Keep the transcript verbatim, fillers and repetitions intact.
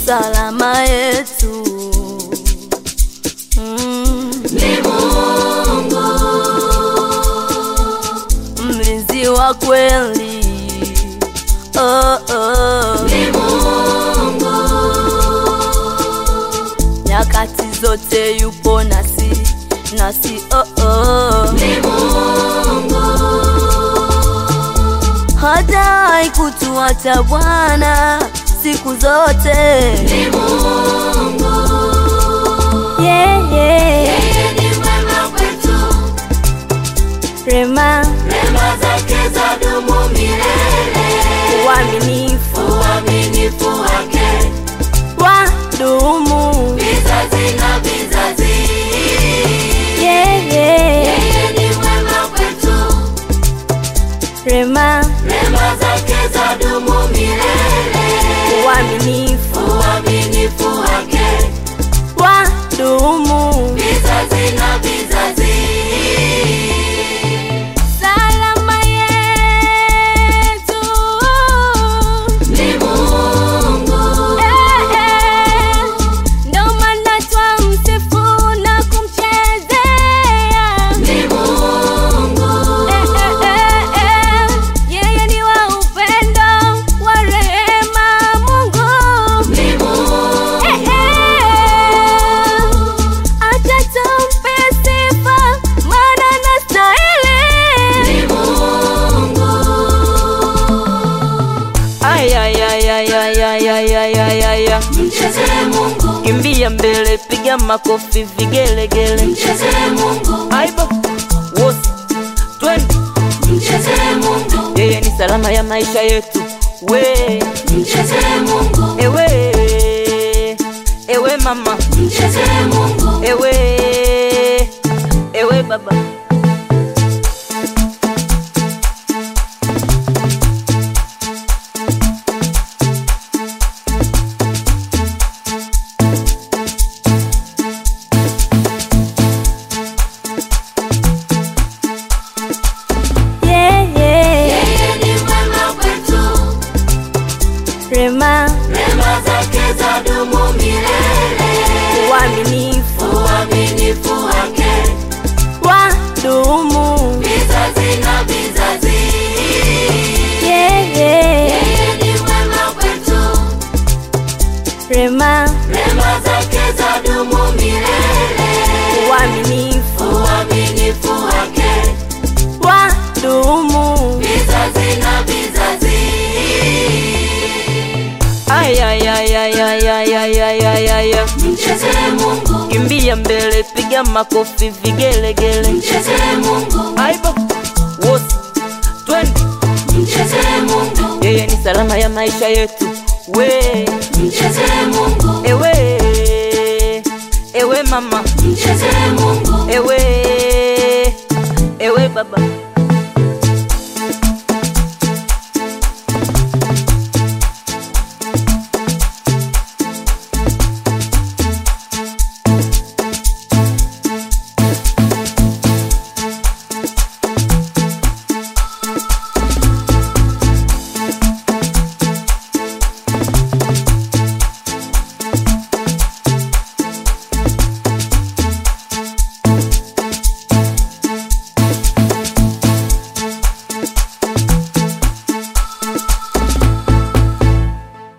salama yetu. Mm. Ni Mungu mlinzi wa kweli. Oh, oh. Ni Mungu nyakati zote yupo nasi nasi. Oh, oh. Ni Mungu hajai kutuacha Bwana siku zote. Ni Mungu yeah, yeah. yeye ni mwema kwetu. Rema Rema zake zadumu milele. uaminifu Uaminifu wake wadumu vizazi na vizazi. yeah, yeah. Yeye ni mwema kwetu. Rema Rema zake zadumu milele. uaminifu Uaminifu wake wadumu vizazi na vizazi. salama yetu. Ni Mungu Eh, eh. Ndo maana twamsifu na kumchezea. Ni Mungu Eh, eh, eh, eh. Yeye ni wa upendo, wa rehema, Mungu. Ni Mungu Eh, eh. Acha tumpe sifa, maana anastahili. Ni Mungu Ay ay ay ay ay ay ay ay ay ay ay. mcheze Mungu, Kimbia mbele, piga makofi, vigelegele. mcheze Mungu, Aibo wosi twende, mcheze Mungu, yeye ni salama ya maisha yetu. We mcheze Mungu, ewe ewe mama, mcheze Mungu, ewe ewe baba. Yeah, yeah. yeye ni mwema kwetu. Rema Rema zake zadumu milele. uaminifu Uaminifu wake wadumu vizazi na vizazi. yeah, yeah. Yeye ni mwema kwetu. Rema Rema zake zadumu milele. uaminifu Uaminifu wake wadumu vizazi na vizazi. Ay ay ay ay ay ay ay ay ay ay ay. Mcheze Mungu, Kimbia mbele, piga makofi, vigelegele. mcheze Mungu, Aibo wosi twende, mcheze Mungu, yeye ni salama ya maisha yetu. We mcheze Mungu, ewe ewe mama, mcheze Mungu, ewe ewe baba.